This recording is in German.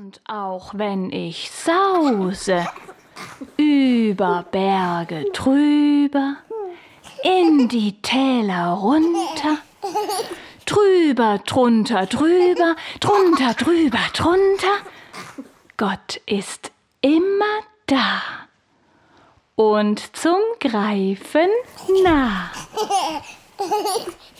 Und auch wenn ich sause, über Berge drüber, in die Täler runter, drüber, drunter, drüber, drunter, drüber, drunter, Gott ist immer da und zum Greifen nah.